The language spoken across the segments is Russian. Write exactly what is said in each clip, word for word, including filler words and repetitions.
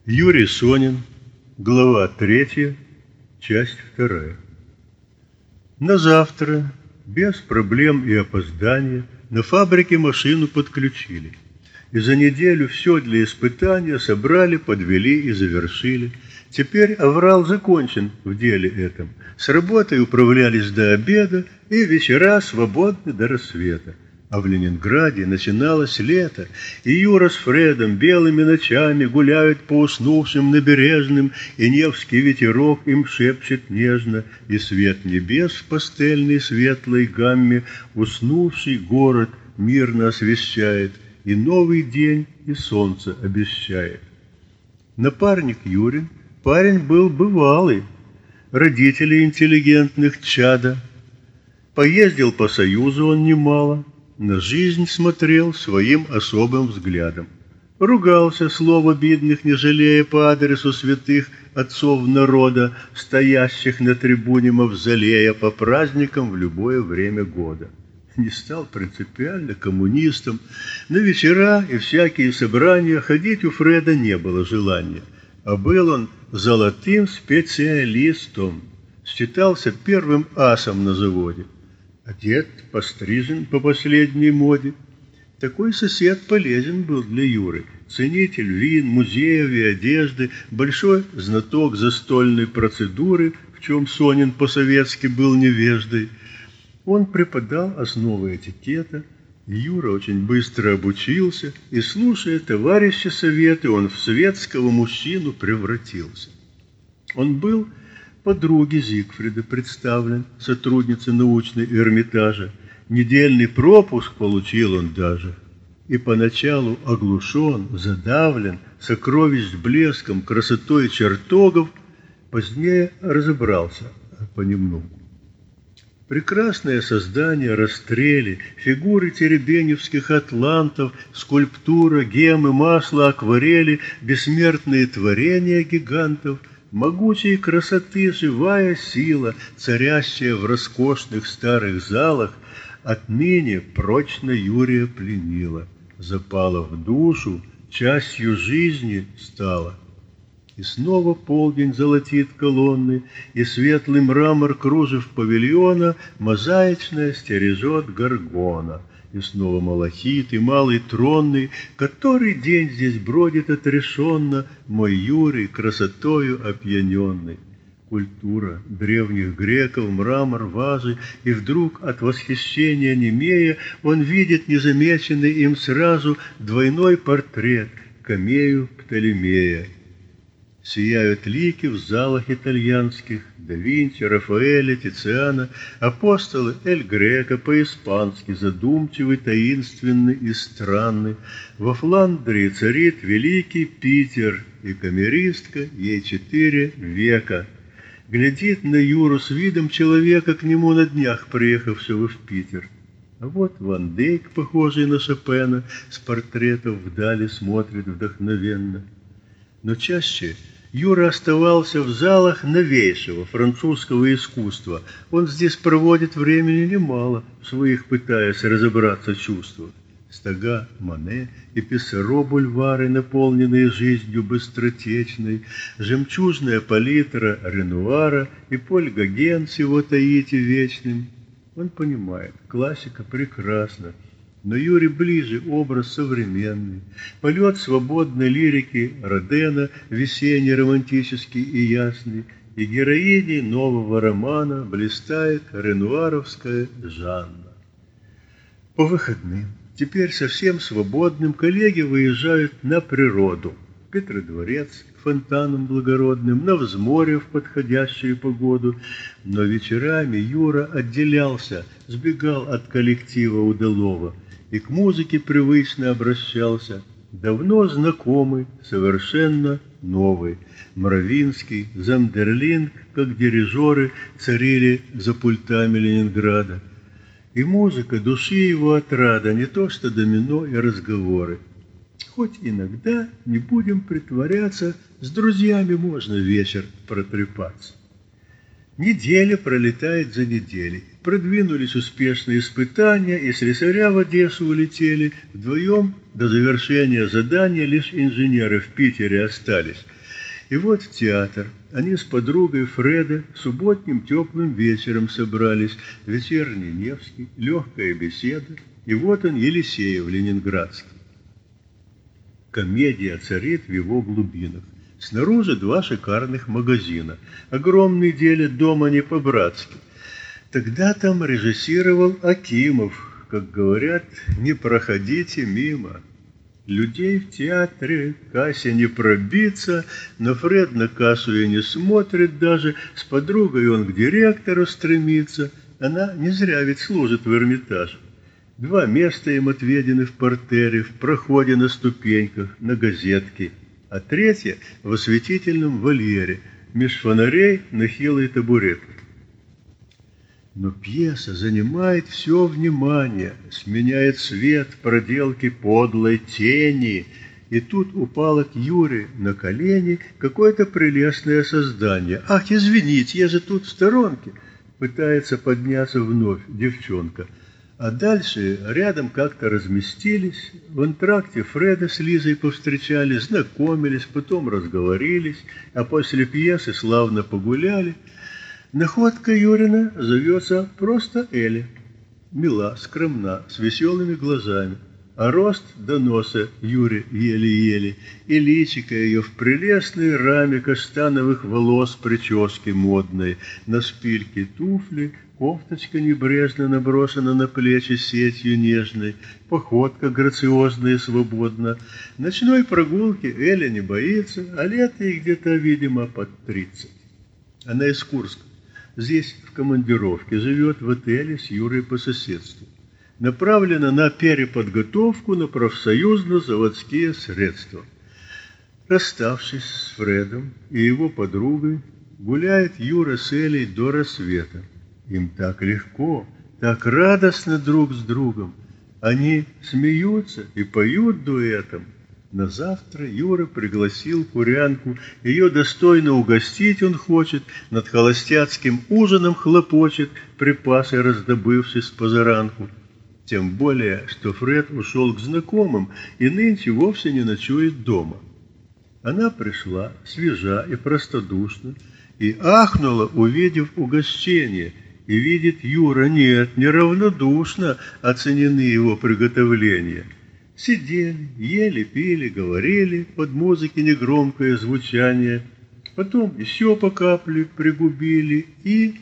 Юрий Сонин, глава третья, часть вторая. На завтра, без проблем и опоздания, на фабрике машину подключили. И за неделю все для испытания собрали, подвели и завершили. Теперь аврал закончен в деле этом. С работой управлялись до обеда, и вечера свободны до рассвета. А в Ленинграде начиналось лето, и Юра с Фредом белыми ночами гуляют по уснувшим набережным, и Невский ветерок им шепчет нежно, и свет небес в пастельной светлой гамме уснувший город мирно освещает, и новый день и солнце обещает. Напарник Юрин парень был бывалый, родители интеллигентных чада. Поездил по Союзу он немало, на жизнь смотрел своим особым взглядом. Ругался, слов обидных не жалея, по адресу святых отцов народа, стоящих на трибуне мавзолея по праздникам в любое время года. Не стал принципиально коммунистом. На вечера и всякие собрания ходить у Фреда не было желания, а был он золотым специалистом, считался первым асом на заводе. Одет, пострижен по последней моде. Такой сосед полезен был для Юры. Ценитель вин, музеев и одежды, большой знаток застольной процедуры, в чем Сонин по-советски был невеждой. Он преподал основы этикета. Юра очень быстро обучился, и, слушая товарища советы, он в светского мужчину превратился. Он был подруге Зигфрида представлен, сотруднице научной Эрмитажа. Недельный пропуск получил он даже. И поначалу оглушен, задавлен, сокровищ блеском, красотой чертогов, позднее разобрался понемногу. Прекрасное создание растрели, фигуры теребеневских атлантов, скульптура, гемы, масло, акварели, бессмертные творения гигантов — могучей красоты живая сила, царящая в роскошных старых залах, отныне прочно Юрия пленила, запала в душу, частью жизни стала. И снова полдень золотит колонны, и светлый мрамор кружев павильона мозаичная стережет горгона. И снова малахит, и малый тронный, который день здесь бродит отрешенно, мой Юрий, красотою опьяненный. Культура древних греков, мрамор, вазы, и вдруг от восхищения немея он видит незамеченный им сразу двойной портрет Камею Птолемея. Сияют лики в залах итальянских, да Винчи, Рафаэля, Тициана, апостолы Эль Греко по-испански, задумчивый, таинственный и странный. Во Фландрии царит великий Питер, и камеристка ей четыре века. Глядит на Юру с видом человека, к нему на днях приехавшего в Питер. А вот Ван Дейк, похожий на Шопена, с портретов вдали смотрит вдохновенно. Но чаще Юра оставался в залах новейшего французского искусства. Он здесь проводит времени немало, в своих пытаясь разобраться в чувствах. Стога Мане и Писсаро бульвары, наполненные жизнью быстротечной, жемчужная палитра Ренуара и Поль Гоген с его Таити вечным. Он понимает, классика прекрасна. Но Юре ближе образ современный, полет свободной лирики Родена, весенний, романтический и ясный, и героиней нового романа блистает ренуаровская Жанна. По выходным, теперь совсем свободным, коллеги выезжают на природу. Петродворец к фонтанам благородным, на взморье в подходящую погоду. Но вечерами Юра отделялся, сбегал от коллектива удалого и к музыке привычно обращался, давно знакомый, совершенно новый. Мравинский, Замдерлинг, как дирижеры, царили за пультами Ленинграда. И музыка души его отрада, не то что домино и разговоры. Хоть иногда, не будем притворяться, с друзьями можно вечер протрепаться. Неделя пролетает за неделей. Продвинулись успешные испытания, и слесаря в Одессу улетели. Вдвоем до завершения задания лишь инженеры в Питере остались. И вот в театр они с подругой Фреда субботним теплым вечером собрались. Вечерний Невский, легкая беседа. И вот он, Елисеев, Ленинградский. Комедия царит в его глубинах. Снаружи два шикарных магазина. Огромный делят дома не по-братски. Тогда там режиссировал Акимов. Как говорят, не проходите мимо. Людей в театре кассе не пробиться, но Фред на кассу и не смотрит даже. С подругой он к директору стремится. Она не зря ведь служит в Эрмитаже. Два места им отведены в партере, в проходе на ступеньках, на газетке. А третье в осветительном вольере, меж фонарей на хилой табуретке. Но пьеса занимает все внимание, сменяет свет проделки подлой тени. И тут упало к Юре на колени какое-то прелестное создание. «Ах, извините, я же тут в сторонке!» Пытается подняться вновь девчонка. А дальше рядом как-то разместились. В антракте Фреда с Лизой повстречали, знакомились, потом разговорились, а после пьесы славно погуляли. Находка Юрина зовется просто Эля. Мила, скромна, с веселыми глазами, а рост до носа Юре еле-еле, и личико ее в прелестной раме каштановых волос прически модной, на шпильке туфли, кофточка небрежно наброшена на плечи сетью нежной, походка грациозная и свободна. Ночной прогулки Эля не боится, а лет ей где-то, видимо, под тридцать. Она из Курска. Здесь в командировке живет в отеле с Юрой по соседству. Направлена на переподготовку на профсоюзно-заводские средства. Расставшись с Фредом и его подругой, гуляет Юра с Элей до рассвета. Им так легко, так радостно друг с другом. Они смеются и поют дуэтом. На завтра Юра пригласил курянку. Ее достойно угостить он хочет, над холостяцким ужином хлопочет, припасы раздобывший с позаранку. Тем более, что Фред ушел к знакомым и нынче вовсе не ночует дома. Она пришла свежа и простодушна, и ахнула, увидев угощение. И видит Юра, нет, неравнодушно оценены его приготовления. Сидели, ели, пили, говорили, под музыки негромкое звучание. Потом еще по капле пригубили, и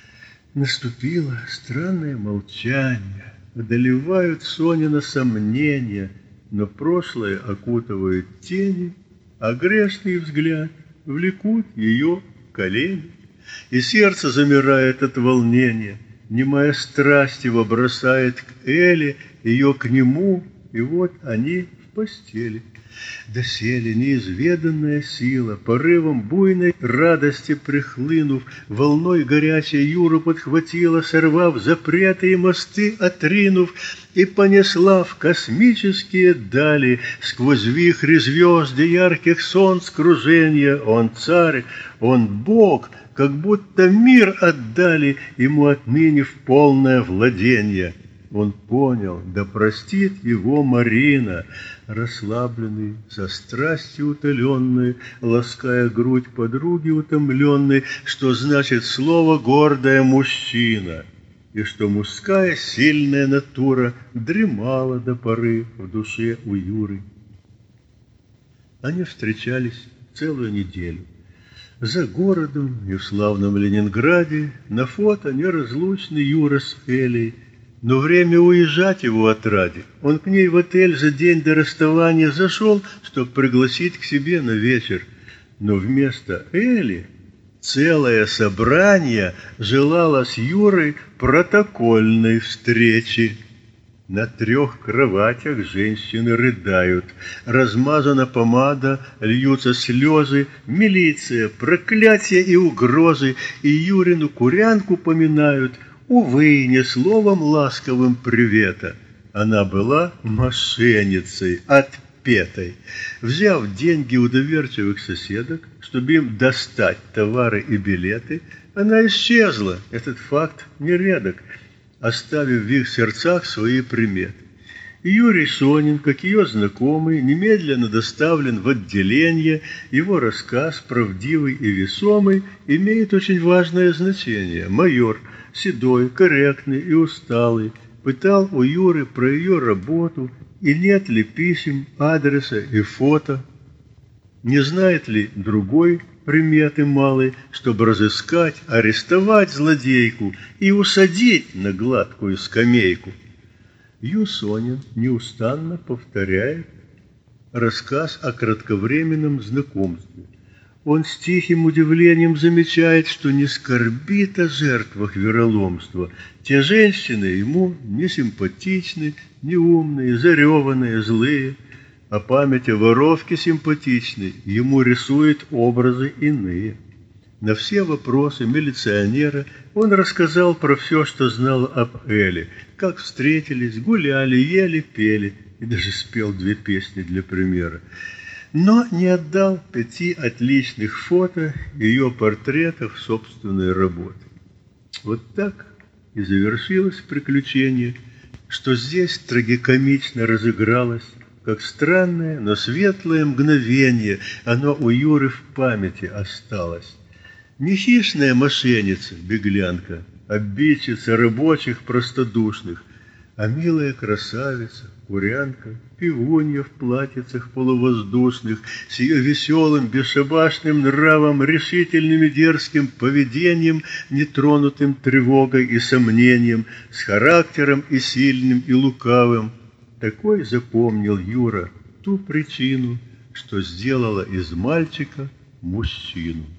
наступило странное молчание. Одолевают Сонина сомнения, но прошлое окутывает тени, а грешный взгляд влекут ее колени. И сердце замирает от волнения, немая страсть его бросает к Эле, ее к нему, и вот они в постели. Доселе неизведанная сила, порывом буйной радости прихлынув, волной горячей Юру подхватила, сорвав запреты и мосты отринув, и понесла в космические дали, сквозь вихри звезд и ярких солнц круженья. Он царь, он Бог, как будто мир отдали ему отныне в полное владение. Он понял, да простит его Марина, расслабленный, со страстью утоленной, лаская грудь подруги утомленной, что значит слово «гордая мужчина», и что мужская сильная натура дремала до поры в душе у Юры. Они встречались целую неделю. За городом и в славном Ленинграде на фото неразлучный Юра с Элей. Но время уезжать его отради. Он к ней в отель за день до расставания зашел, чтобы пригласить к себе на вечер. Но вместо Эли целое собрание желало с Юрой протокольной встречи. На трех кроватях женщины рыдают. Размазана помада, льются слезы, милиция, проклятия и угрозы. И Юрину курянку поминают. Увы, не словом ласковым привета. Она была мошенницей, отпетой. Взяв деньги у доверчивых соседок, чтобы им достать товары и билеты, Она исчезла, этот факт нередок, оставив в их сердцах свои приметы. И Юрий Сонин, как ее знакомый, немедленно доставлен в отделение. Его рассказ, правдивый и весомый, имеет очень важное значение. Майор, седой, корректный и усталый, пытал у Юры про ее работу, и нет ли писем, адреса и фото. Не знает ли другой приметы малой, чтобы разыскать, арестовать злодейку и усадить на гладкую скамейку. Ю. Сонин неустанно повторяет рассказ о кратковременном знакомстве. Он с тихим удивлением замечает, что не скорбит о жертвах вероломства. Те женщины ему не симпатичны, не умные, зареванные, злые, а память о воровке симпатичной ему рисует образы иные. На все вопросы милиционера он рассказал про все, что знал об Эле, как встретились, гуляли, ели, пели, и даже спел две песни для примера. Но не отдал пяти отличных фото ее портретов собственной работы. Вот так и завершилось приключение, что здесь трагикомично разыгралось, как странное, но светлое мгновение оно у Юры в памяти осталось. Не хищная мошенница, беглянка, обидчица рабочих простодушных, а милая красавица, курянка, пивунья в платьицах полувоздушных, с ее веселым, бесшабашным нравом, решительным и дерзким поведением, нетронутым тревогой и сомнением, с характером и сильным, и лукавым. Такой запомнил Юра ту причину, что сделала из мальчика мужчину.